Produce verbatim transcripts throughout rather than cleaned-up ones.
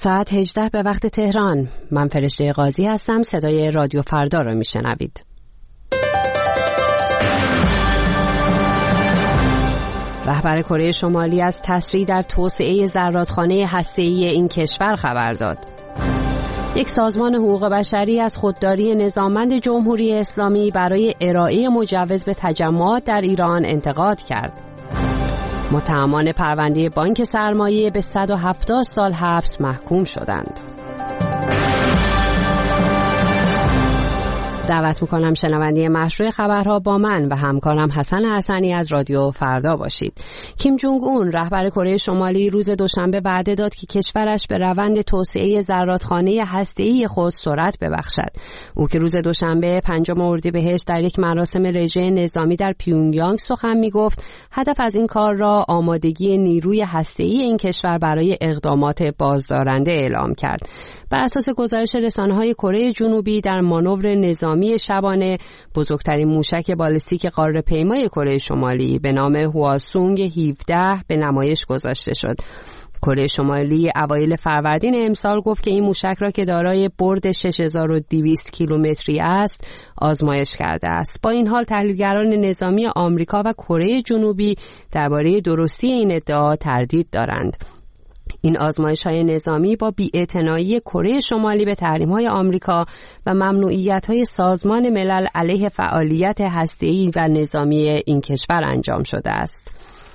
ساعت هجده به وقت تهران. من فرشته قاضی هستم. صدای رادیو فردا رو میشنوید. رهبر کره شمالی از تسریع در توسعه زرادخانه هسته‌ای این کشور خبر داد. یک سازمان حقوق بشری از خودداری نظاممند جمهوری اسلامی برای ارائه مجوز به تجمعات در ایران انتقاد کرد. متهمان پرونده بانک سرمایه به صد و هفتاد سال حبس محکوم شدند. دعوت میکنم شنونده مشروع خبرها با من و همکارم حسن حسنی از رادیو فردا باشید. کیم جونگ اون رهبر کره شمالی روز دوشنبه وعده داد که کشورش به روند توسعه زرادخانه هسته‌ای خود سرعت ببخشد. او که روز دوشنبه پنجم اردیبهشت در یک مراسم رژه نظامی در پیونگیانگ سخن میگفت، هدف از این کار را آمادگی نیروی هسته‌ای این کشور برای اقدامات بازدارنده اعلام کرد. بر اساس گزارش رسانه‌های کره جنوبی در مانور نظامی شبانه، بزرگترین موشک بالستیک قاره‌پیمای کره شمالی به نام هواسونگ هفده به نمایش گذاشته شد. کره شمالی اوایل فروردین امسال گفت که این موشک را که دارای برد شش هزار و دویست کیلومتری است آزمایش کرده است. با این حال تحلیلگران نظامی آمریکا و کره جنوبی درباره درستی این ادعا تردید دارند. این آزمایش‌های نظامی با بی‌اعتنایی کره شمالی به تحریم‌های آمریکا و ممنوعیت‌های سازمان ملل علیه فعالیت هسته‌ای و نظامی این کشور انجام شده است.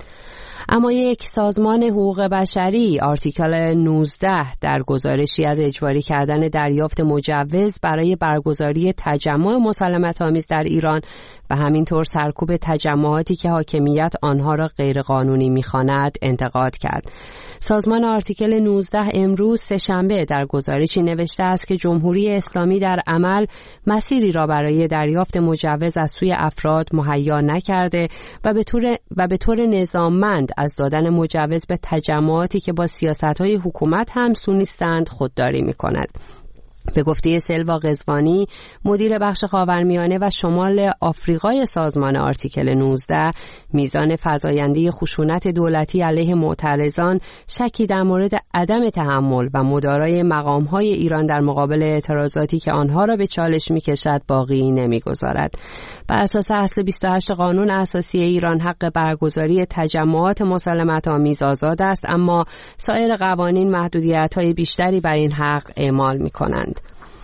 اما یک سازمان حقوق بشری آرتیکل نوزده در گزارشی از اجباری کردن دریافت مجوز برای برگزاری تجمع مسالمت‌آمیز در ایران و همینطور سرکوب تجمعاتی که حاکمیت آنها را غیرقانونی می‌خواند انتقاد کرد. سازمان آرتیکل نوزده امروز سه‌شنبه در گزارشی نوشته است که جمهوری اسلامی در عمل مسیری را برای دریافت مجوز از سوی افراد مهیا نکرده و به طور و به طور نظاممند از دادن مجوز به تجمعاتی که با سیاست‌های حکومت همسو نیستند خودداری می‌کند. به گفته سلوا قزوانی، مدیر بخش خاورمیانه و شمال آفریقای سازمان آرتیکل نوزده، میزان فزاینده خشونت دولتی علیه معترضان شکی در مورد عدم تحمل و مدارای مقام‌های ایران در مقابل اعتراضاتی که آنها را به چالش می‌کشد باقی نمی‌گذارد. بر اساس اصل بیست و هشت قانون اساسی ایران حق برگزاری تجمعات مسالمت‌آمیز آزاد است، اما سایر قوانین محدودیت‌های بیشتری بر این حق اعمال می‌کنند.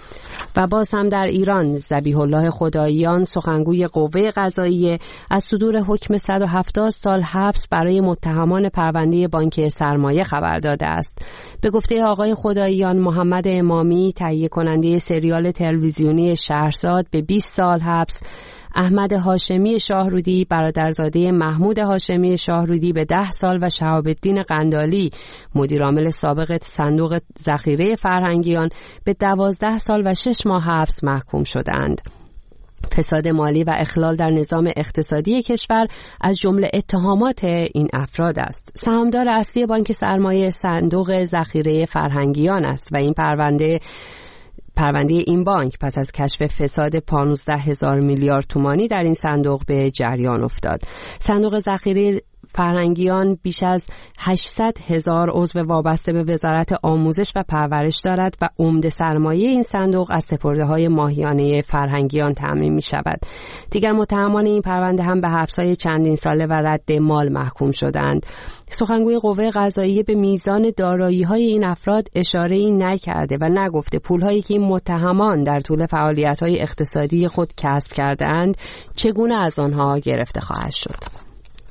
و باز هم در ایران ذبیح الله خداییان سخنگوی قوه قضاییه از صدور حکم صد و هفتاد سال حبس برای متهمان پرونده بانک سرمایه خبر داده است. به گفته آقای خداییان، محمد امامی تهیه کننده سریال تلویزیونی شهرزاد به بیست سال حبس، احمد هاشمی شاهرودی برادرزاده محمود هاشمی شاهرودی به ده سال و شهاب‌الدین قندالی مدیرعامل سابق صندوق ذخیره فرهنگیان به دوازده سال و شش ماه حبس محکوم شدند. فساد مالی و اخلال در نظام اقتصادی کشور از جمله اتهامات این افراد است. سهامدار اصلی بانک سرمایه صندوق ذخیره فرهنگیان است و این پرونده پرونده این بانک پس از کشف فساد پانزده هزار میلیارد تومانی در این صندوق به جریان افتاد. صندوق ذخیره فرهنگیان بیش از هشتصد هزار عضو وابسته به وزارت آموزش و پرورش دارد و عمده سرمایه این صندوق از سپرده‌های ماهیانه فرهنگیان تامین می‌شود. دیگر متهمان این پرونده هم به حبس‌های چندین ساله و رد مال محکوم شدند. سخنگوی قوه قضاییه به میزان دارایی‌های این افراد اشاره‌ای نکرده و نگفته پول‌هایی که این متهمان در طول فعالیت‌های اقتصادی خود کسب کرده‌اند چگونه از آنها گرفته خواهد شد.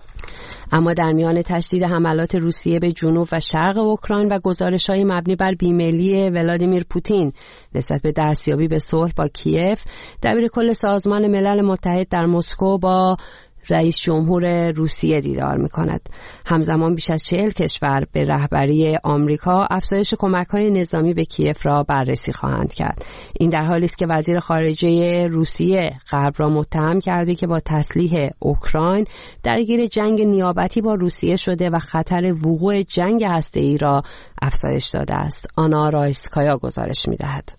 اما در میان تشدید حملات روسیه به جنوب و شرق اوکراین و گزارش‌های مبنی بر بیمیلی ولادیمیر پوتین نسبت به دستیابی به صلح با کیف، دبیرکل سازمان ملل متحد در مسکو با رئیس جمهور روسیه دیدار می‌کند. همزمان بیش از چهل کشور به رهبری آمریکا افزایش کمک‌های نظامی به کیف را بررسی خواهند کرد. این در حالی است که وزیر خارجه روسیه غرب را متهم کرده که با تسلیح اوکراین درگیر جنگ نیابتی با روسیه شده و خطر وقوع جنگ هسته‌ای را افزایش داده است. آنا رایسکایا گزارش می‌دهد.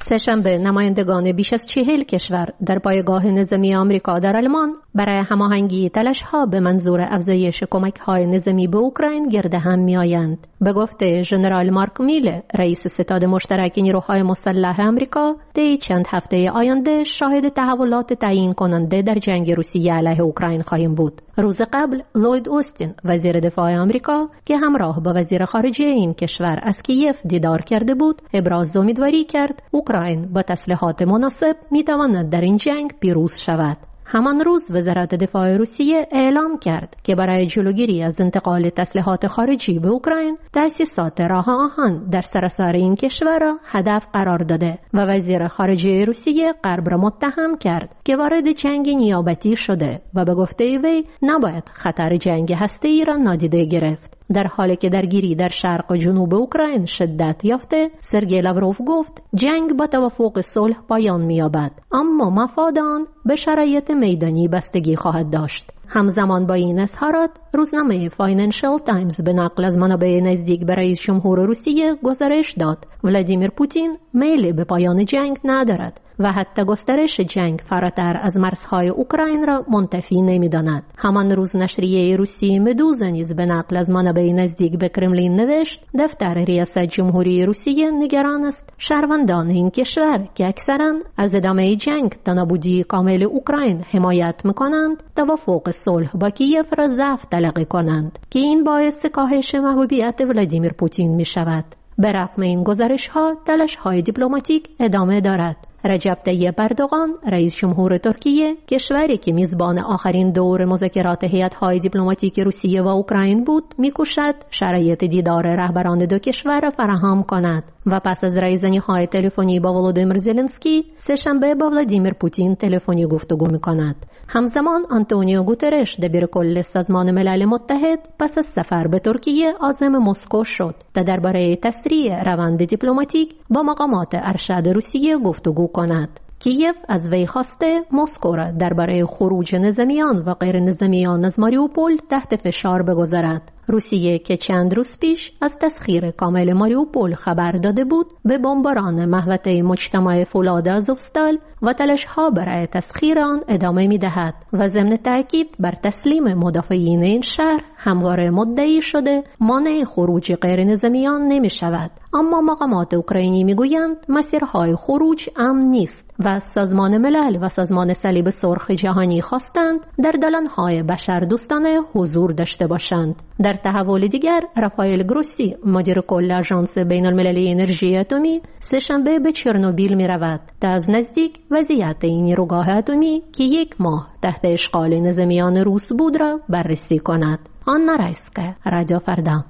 سه‌شنبه نمایندگان بیش از چهل کشور در پایگاه نظامی آمریکا در آلمان برای هماهنگی تلاش‌ها به منظور افزایش کمک‌های نظامی به اوکراین گرد هم می‌آیند. به گفته ژنرال مارک میله، رئیس ستاد مشترک نیروهای مسلح آمریکا، طی چند هفته آینده شاهد تحولات تعیین کننده در جنگ روسیه علیه اوکراین خواهیم بود. روز قبل لوید اوستین، وزیر دفاع آمریکا که همراه با وزیر خارجه این کشور از کیف دیدار کرده بود، ابراز امیدواری کرد اوکراین با تسلیحات مناسب می‌تواند در این جنگ پیروز شود. همان روز وزارت دفاع روسیه اعلام کرد که برای جلوگیری از انتقال تسلیحات خارجی به اوکراین، تأسیسات راه آهن در سراسر این کشور را هدف قرار داده و وزیر خارجه روسیه غرب را متهم کرد که وارد جنگ نیابتی شده و به گفته وی نباید خطر جنگ هسته‌ای را نادیده گرفت. در حالی که درگیری در شرق و جنوب اوکراین شدت یافته، سرگئی لاوروف گفت جنگ با توافق صلح پایان می‌یابد، اما مفاد آن به شرایط میدانی بستگی خواهد داشت. همزمان با این اظهارات، روزنامه فاینانشال تایمز به نقل از منابع نزدیک به رئیس جمهور روسیه گزارش داد ولادیمیر پوتین میل به پایان جنگ ندارد و حتی گسترش جنگ فراتر از مرزهای اوکراین را منتفی نمی‌داند. همان روز نشریه روسی مدوزا نیز به نقل از منابع نزدیک به کرملین نوشت دفتر ریاست جمهوری روسیه نگران است شهروندان این کشور که اکثراً از ادامه جنگ تا نابودی کامل اوکراین حمایت می‌کنند، توافق صلح با کیف را ضعف تلقی کنند که این باعث کاهش محبوبیت ولادیمیر پوتین می‌شود. به رغم این گزارش‌ها، تلاش‌های دیپلماتیک ادامه دارد. رجب طیب اردوغان، رئیس جمهور ترکیه، کشوری که میزبان آخرین دور مذاکرات هیئت‌های دیپلماتیک روسیه و اوکراین بود، می‌کوشد شرایط دیدار رهبران دو کشور را فراهم کند و پس از رایزنی‌های تلفنی با ولودیمیر زلنسکی، سه‌شنبه با ولادیمیر پوتین تلفنی گفتگو می‌کند. همزمان آنتونیو گوترش دبیر کل سازمان ملل متحد پس از سفر به ترکیه عازم مسکو شد تا درباره تسریع روند دیپلماتیک با مقامات ارشد روسیه گفتگو کند. کیف از وی خواسته مسکو را درباره خروج نظامیان و غیر نظامیان از ماریوپول تحت فشار بگذارد. روسیه که چند روز پیش از تسخیر کامل ماریوپول خبر داده بود، به بمباران محوطه مجتمع فولاد آزوفستال و تلاش‌ها برای تسخیر آن ادامه می‌دهد و ضمن تأکید بر تسلیم مدافعین این شهر همواره مدعی شده مانع خروج غیر نظامیان نمی‌شود. اما مقامات اوکراینی می‌گویند مسیرهای خروج امن نیست و سازمان ملل و سازمان صلیب سرخ جهانی خواستند در دالان‌های بشردوستانه حضور داشته باشند. در تحول دیگر، رافائل گروسی، مدیر کل آژانس بین‌المللی انرژی اتمی، سه‌شنبه به چرنوبیل می‌رود تا از نزدیک وضعیت این نیروگاه اتمی که یک ماه تحت اشغال نظامیان روس بود را بررسی کند. آنا رایسکا، رادیو فردا.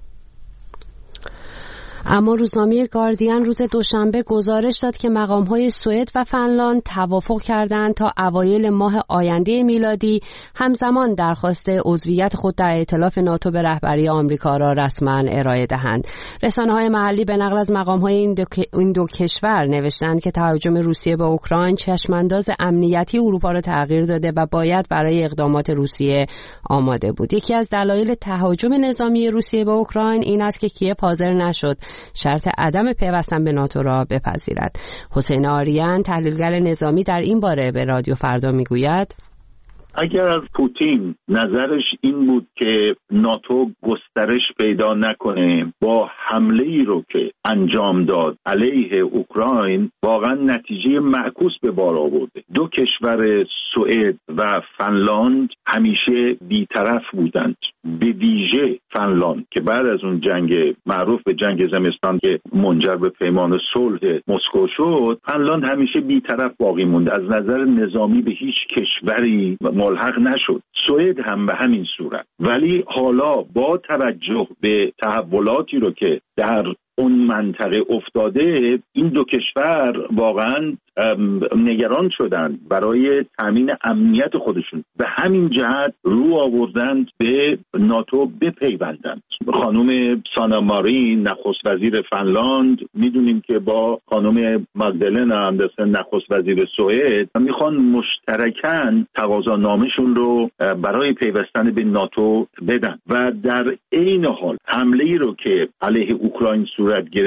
اما روزنامه گاردین روز دوشنبه گزارش داد که مقام‌های سوئد و فنلاند توافق کردند تا اوایل ماه آینده میلادی همزمان درخواست عضویت خود در ائتلاف ناتو به رهبری آمریکا را رسما ارائه دهند. رسانه‌های محلی به نقل از مقام‌های این دو, این دو کشور نوشتند که تهاجم روسیه به اوکراین چشمانداز امنیتی اروپا را تغییر داده و باید برای اقدامات روسیه آماده بود. یکی از دلایل تهاجم نظامی روسیه به اوکراین این است که کیف حاضر نشد شرط عدم پیوستن به ناتو را بپذیرد. حسین آریان، تحلیلگر نظامی، در این باره به رادیو فردا میگوید اگر از پوتین نظرش این بود که ناتو گسترش پیدا نکنه، با حمله ای رو که انجام داد علیه اوکراین واقعا نتیجه معکوس به بار آورده. دو کشور سوئد و فنلاند همیشه بی‌طرف بودند، به ویژه فنلاند که بعد از اون جنگ معروف به جنگ زمستان که منجر به پیمان صلح مسکو شد، فنلاند همیشه بی‌طرف باقی مونده، از نظر نظامی به هیچ کشوری ملحق نشد. سوئد هم به همین صورت. ولی حالا با توجه به تحولاتی رو که در اون منطقه افتاده، این دو کشور واقعا نگران شدند برای تامین امنیت خودشون. به همین جهت رو آوردند به ناتو بپیوندند. خانم سانا مارین، نخست وزیر فنلاند، میدونیم که با خانم ماگدالنا اندرسن، نخست وزیر سوئد، میخوان مشترکاً تقاضانامه‌شون رو برای پیوستن به ناتو بدن و در عین حال حمله ای رو که علیه اوکراین صورت گرفت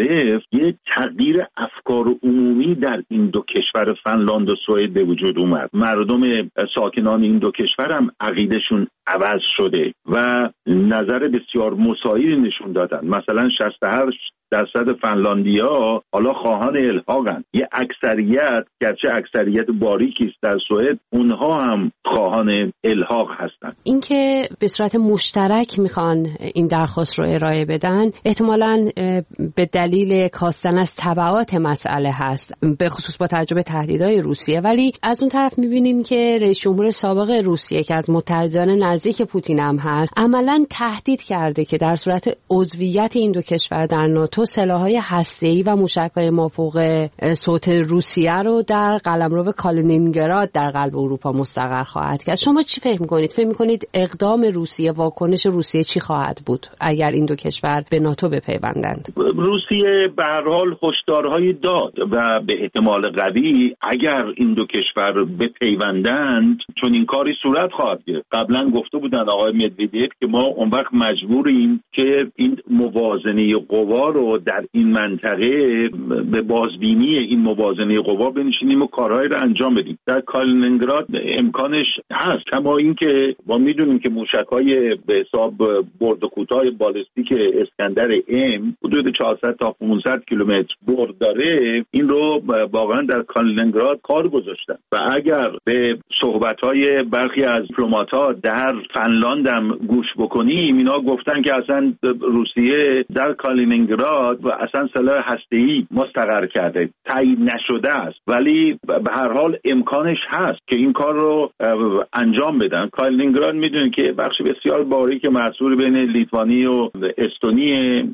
مختلف یه تغییر افکار عمومی در این دو کشور فنلاند و سوئد به وجود اومد. مردم ساکنان این دو کشور هم عقیدشون عوض شده و نظر بسیار مساعی نشون دادن. مثلا شصت و هشت درصد فنلاندیا حالا خواهان الحاقن. یه اکثریت، گرچه اکثریت باریکی است در سوئد، اونها هم خواهان الحاق هستن. اینکه به صورت مشترک میخوان این درخواست رو ارائه بدن احتمالاً به دلیل کاستن از تبعات مسئله هست، به خصوص با توجه به تهدیدهای روسیه. ولی از اون طرف میبینیم که رئیس جمهور سابق روسیه که از متحدان نزدیک پوتین هم هست عملاً تهدید کرده که در صورت عضویت این دو کشور در ناتو سلاح‌های هسته‌ای و موشک‌های مافوق صوت روسیه رو در قلمرو کالینینگراد در قلب اروپا مستقر خواهد کرد. شما چی فکر می‌کنید؟ فکر می‌کنید اقدام روسیه، واکنش روسیه چی خواهد بود اگر این دو کشور به ناتو بپیوندند؟ روسیه به هر حال هشدارهایی داد و به احتمال قوی اگر این دو کشور بپیوندند چون این کاری صورت خواهد گرفت. قبلا گفته بودن آقای مدودیف که ما اون وقت مجبوریم که این موازنه قوا رو در این منطقه به بازبینی این موازنه قوا بنشینیم و کارهای رو انجام بدیم. در کالینینگراد امکانش هست، کما اینکه ما میدونیم که موشک‌های به حساب برد کوتاه بالستیک اسکندر ام حدود چهارصد تا پانصد کیلومتر برد داره. این رو واقعا در کالینینگراد کار گذاشتن و اگر به صحبت‌های برخی از دیپلمات‌ها در فنلاند هم گوش بکنیم، اینا گفتن که اصلا روسیه در کالینینگراد و اصلا سلاح هسته‌ای مستقر کرده، تایید نشده است، ولی به هر حال امکانش هست که این کار رو انجام بدن. کالینینگراد میدونید که بخش بسیار باریک محصور بین لیتوانی و استونی،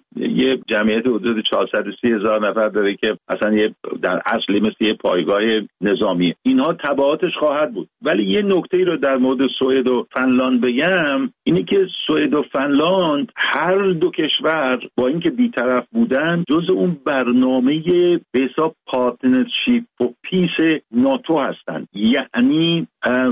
یه جمعیت حدود چهارصد و سی هزار نفر داره که اصلا یه در اصلی مثل یه پایگاه نظامیه. اینها تبعاتش خواهد بود. ولی یه نکته‌ای رو در مورد سوئد و فنلاند بگم، اینی که سوئد و فنلاند هر دو کشور با اینکه بی‌طرف بودن جز اون برنامه به حساب پارتنرشیپ و پیس ناتو هستند، یعنی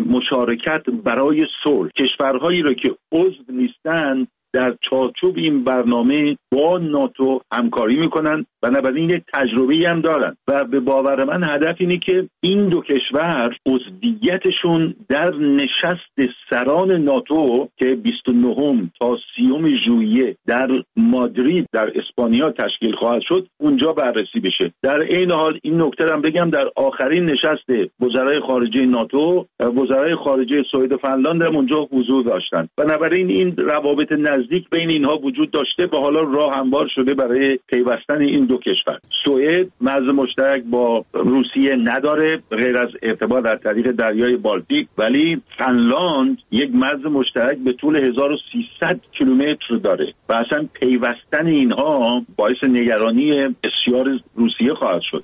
مشارکت برای صلح. کشورهایی رو که عضو نیستن در چارچوب این برنامه با ناتو همکاری میکنن، بنابراین یک تجربه‌ای هم دارن و به باور من هدف اینه که این دو کشور عضویتشون در نشست سران ناتو که بیست و نهم تا سی ژوئیه در مادرید در اسپانیا تشکیل خواهد شد اونجا بررسی بشه. در این حال این نکته هم بگم در آخرین نشست وزرای خارجه ناتو وزرای خارجه سوئد و فنلاند هم اونجا حضور داشتن، بنابراین این روابط نزدیک بین اینها وجود داشته و حالا راه هموار شده برای پیوستن این دو کشور. سوئد مرز مشترک با روسیه نداره غیر از ارتباط در طریق دریای بالتیک، ولی فنلاند یک مرز مشترک به طول هزار و سیصد کیلومتر داره و اصلا پیوستن اینها باعث نگرانی بسیار روسیه خواهد شد.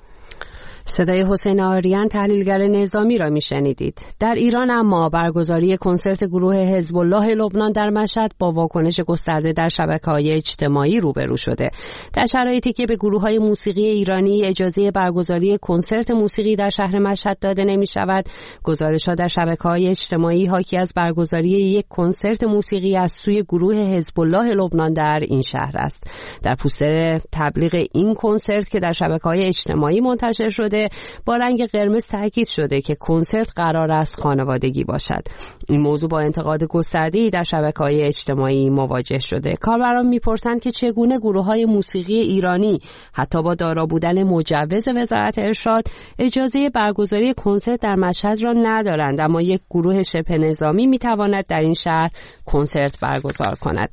صدای حسین آریان تحلیلگر نظامی را میشنیدید. در ایران اما برگزاری کنسرت گروه حزب الله لبنان در مشهد با واکنش گسترده در شبکه‌های اجتماعی روبرو شده. در شرایطی که به گروه‌های موسیقی ایرانی اجازه برگزاری کنسرت موسیقی در شهر مشهد داده نمی‌شود، گزارش‌ها در شبکه‌های اجتماعی حاکی از برگزاری یک کنسرت موسیقی از سوی گروه حزب الله لبنان در این شهر است. در پوستر تبلیغ این کنسرت که در شبکه‌های اجتماعی منتشر شده با رنگ قرمز تاکید شده که کنسرت قرار است خانوادگی باشد. این موضوع با انتقاد گسترده‌ای در شبکه‌های اجتماعی مواجه شده. کاربران می‌پرسند که چگونه گروه‌های موسیقی ایرانی حتی با دارا بودن مجوز وزارت ارشاد اجازه برگزاری کنسرت در مشهد را ندارند، اما یک گروه شبه نظامی می‌تواند در این شهر کنسرت برگزار کند.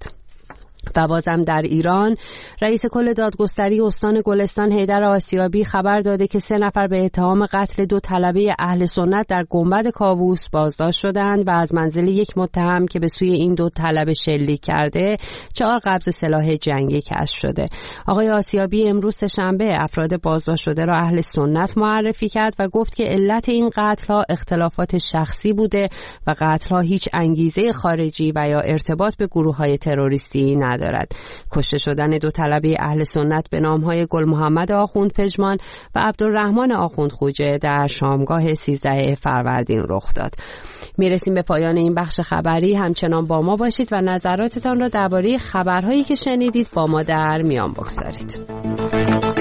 و بازم در ایران رئیس کل دادگستری استان گلستان حیدر آسیابی خبر داده که سه نفر به اتهام قتل دو طلبه اهل سنت در گنبد کاووس بازداشت شدند و از منزل یک متهم که به سوی این دو طلبه شلیک کرده چهار قبض سلاح جنگی کشف شده. آقای آسیابی امروز سه‌شنبه افراد بازداشت شده را اهل سنت معرفی کرد و گفت که علت این قتل‌ها اختلافات شخصی بوده و قتل‌ها هیچ انگیزه خارجی و یا ارتباط به گروه‌های تروریستی ندارد. دارد. کشته شدن دو طلبه اهل سنت به نام‌های گل محمد آخوند پژمان و عبدالرحمن آخوند خوجه در شامگاه سیزده فروردین رخ داد. میرسیم به پایان این بخش خبری. همچنان با ما باشید و نظراتتان را درباره خبرهایی که شنیدید با ما در میان بگذارید.